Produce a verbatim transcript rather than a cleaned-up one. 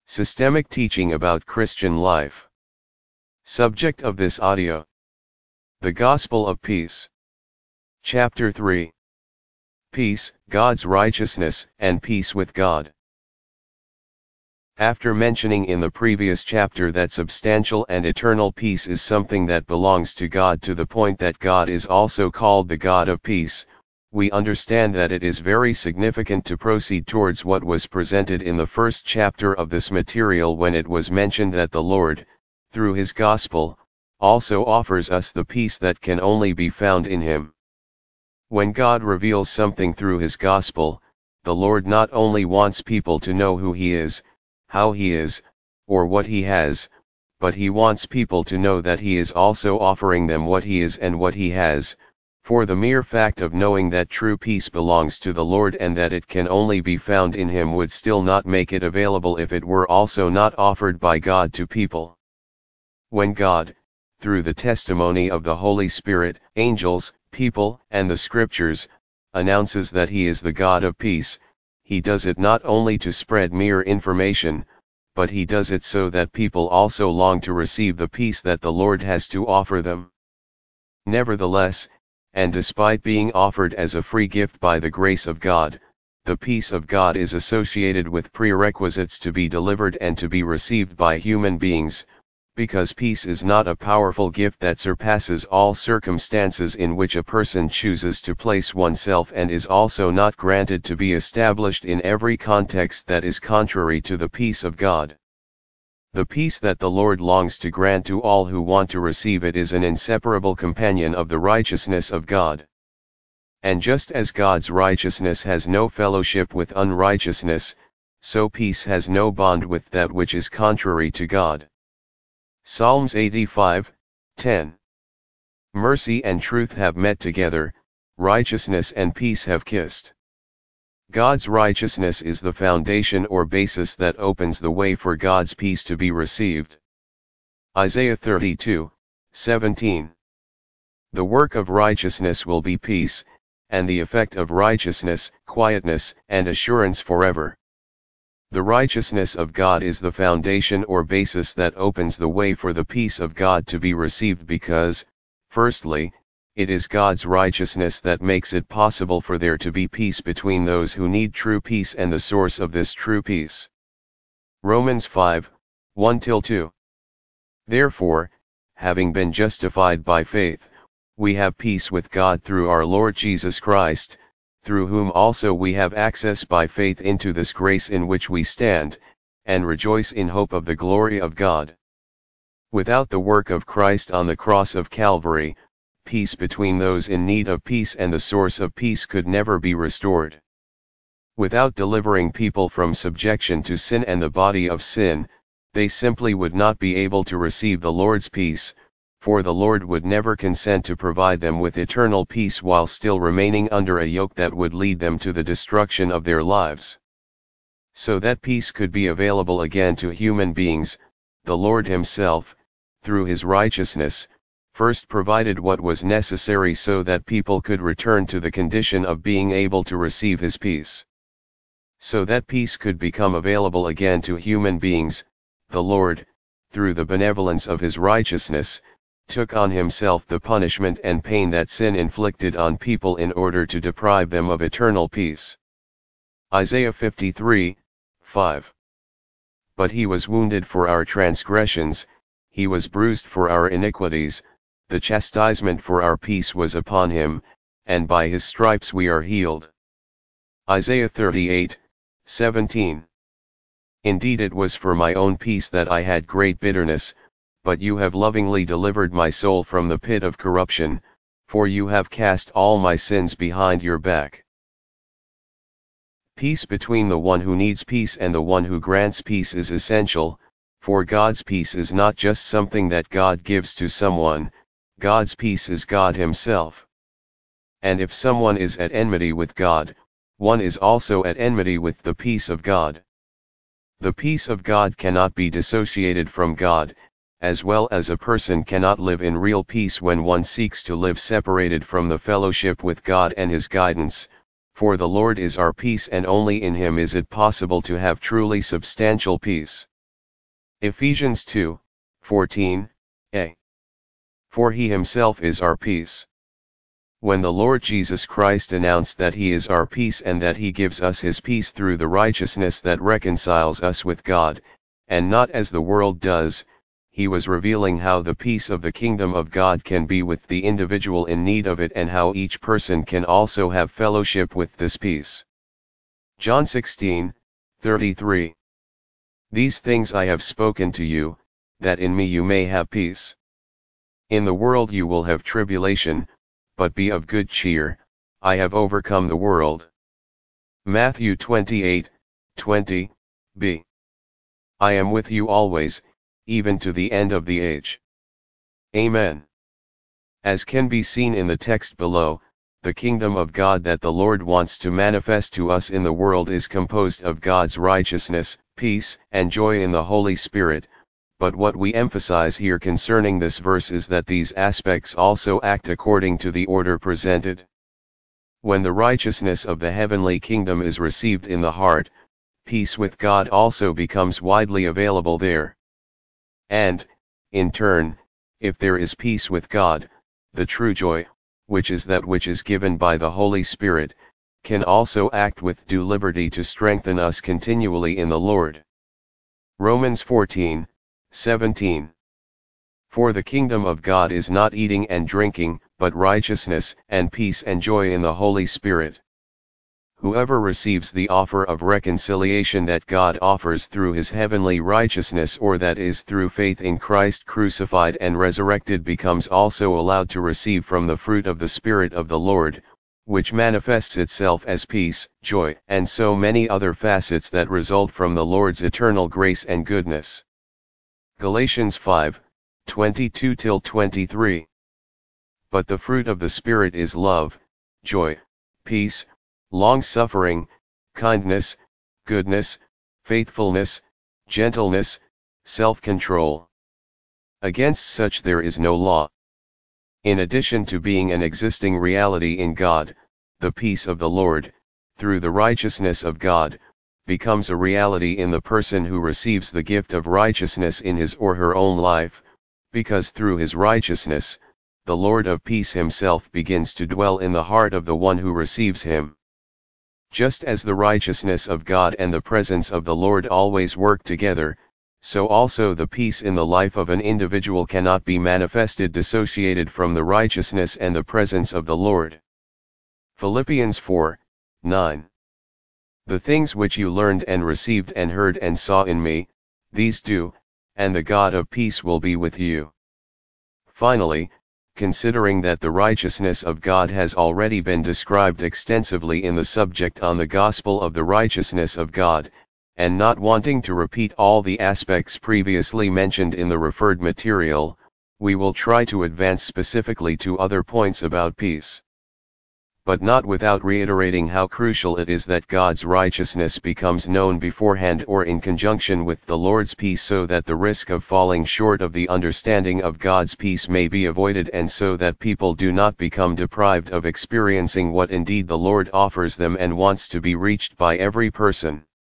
Systemic teaching about Christian life. Subject of this audio: the Gospel of Peace. Chapter three. Peace, God's righteousness, and peace with God. After mentioning in the previous chapter that substantial and eternal peace is something that belongs to God to the point that God is also called the God of peace, we understand that it is very significant to proceed towards what was presented in the first chapter of this material when it was mentioned that the Lord, through His Gospel, also offers us the peace that can only be found in Him. When God reveals something through His Gospel, the Lord not only wants people to know who He is, how He is, or what He has, but He wants people to know that He is also offering them what He is and what He has, for the mere fact of knowing that true peace belongs to the Lord and that it can only be found in Him would still not make it available if it were also not offered by God to people. When God, through the testimony of the Holy Spirit, angels, people, and the Scriptures, announces that He is the God of peace, He does it not only to spread mere information, but He does it so that people also long to receive the peace that the Lord has to offer them. Nevertheless, and despite being offered as a free gift by the grace of God, the peace of God is associated with prerequisites to be delivered and to be received by human beings, because peace is not a powerful gift that surpasses all circumstances in which a person chooses to place oneself, and is also not granted to be established in every context that is contrary to the peace of God. The peace that the Lord longs to grant to all who want to receive it is an inseparable companion of the righteousness of God. And just as God's righteousness has no fellowship with unrighteousness, so peace has no bond with that which is contrary to God. Psalms eighty-five, ten. Mercy and truth have met together, righteousness and peace have kissed. God's righteousness is the foundation or basis that opens the way for God's peace to be received. Isaiah thirty-two, seventeen. The work of righteousness will be peace, and the effect of righteousness, quietness, and assurance forever. The righteousness of God is the foundation or basis that opens the way for the peace of God to be received because, firstly, it is God's righteousness that makes it possible for there to be peace between those who need true peace and the source of this true peace. Romans five, one to two. Therefore, having been justified by faith, we have peace with God through our Lord Jesus Christ, through whom also we have access by faith into this grace in which we stand, and rejoice in hope of the glory of God. Without the work of Christ on the cross of Calvary, peace between those in need of peace and the source of peace could never be restored. Without delivering people from subjection to sin and the body of sin, they simply would not be able to receive the Lord's peace, for the Lord would never consent to provide them with eternal peace while still remaining under a yoke that would lead them to the destruction of their lives. So that peace could be available again to human beings, the Lord Himself, through His righteousness, first provided what was necessary so that people could return to the condition of being able to receive His peace. So that peace could become available again to human beings, the Lord, through the benevolence of His righteousness, took on Himself the punishment and pain that sin inflicted on people in order to deprive them of eternal peace. Isaiah fifty-three, five. But He was wounded for our transgressions, He was bruised for our iniquities, the chastisement for our peace was upon Him, and by His stripes we are healed. Isaiah thirty-eight, seventeen. Indeed it was for my own peace that I had great bitterness, but you have lovingly delivered my soul from the pit of corruption, for you have cast all my sins behind your back. Peace between the one who needs peace and the one who grants peace is essential, for God's peace is not just something that God gives to someone, God's peace is God Himself. And if someone is at enmity with God, one is also at enmity with the peace of God. The peace of God cannot be dissociated from God, as well as a person cannot live in real peace when one seeks to live separated from the fellowship with God and His guidance, for the Lord is our peace and only in Him is it possible to have truly substantial peace. Ephesians two, fourteen, a. For he himself is our peace. When the Lord Jesus Christ announced that he is our peace and that he gives us his peace through the righteousness that reconciles us with God, and not as the world does, he was revealing how the peace of the kingdom of God can be with the individual in need of it and how each person can also have fellowship with this peace. John sixteen, thirty-three. These things I have spoken to you, that in me you may have peace. In the world you will have tribulation, but be of good cheer, I have overcome the world. Matthew twenty-eight, twenty, b. I am with you always, even to the end of the age. Amen. As can be seen in the text below, the kingdom of God that the Lord wants to manifest to us in the world is composed of God's righteousness, peace, and joy in the Holy Spirit, but what we emphasize here concerning this verse is that these aspects also act according to the order presented. When the righteousness of the heavenly kingdom is received in the heart, peace with God also becomes widely available there. And, in turn, if there is peace with God, the true joy, which is that which is given by the Holy Spirit, can also act with due liberty to strengthen us continually in the Lord. Romans fourteen, seventeen. For the kingdom of God is not eating and drinking, but righteousness, and peace and joy in the Holy Spirit. Whoever receives the offer of reconciliation that God offers through his heavenly righteousness, or that is through faith in Christ crucified and resurrected, becomes also allowed to receive from the fruit of the Spirit of the Lord, which manifests itself as peace, joy, and so many other facets that result from the Lord's eternal grace and goodness. Galatians five, twenty-two to twenty-three. But the fruit of the Spirit is love, joy, peace, long-suffering, kindness, goodness, faithfulness, gentleness, self-control. Against such there is no law. In addition to being an existing reality in God, the peace of the Lord, through the righteousness of God, becomes a reality in the person who receives the gift of righteousness in his or her own life, because through his righteousness, the Lord of peace himself begins to dwell in the heart of the one who receives him. Just as the righteousness of God and the presence of the Lord always work together, so also the peace in the life of an individual cannot be manifested dissociated from the righteousness and the presence of the Lord. Philippians four, nine. The things which you learned and received and heard and saw in me, these do, and the God of peace will be with you. Finally, considering that the righteousness of God has already been described extensively in the subject on the gospel of the righteousness of God, and not wanting to repeat all the aspects previously mentioned in the referred material, we will try to advance specifically to other points about peace. But not without reiterating how crucial it is that God's righteousness becomes known beforehand or in conjunction with the Lord's peace, so that the risk of falling short of the understanding of God's peace may be avoided, and so that people do not become deprived of experiencing what indeed the Lord offers them and wants to be reached by every person.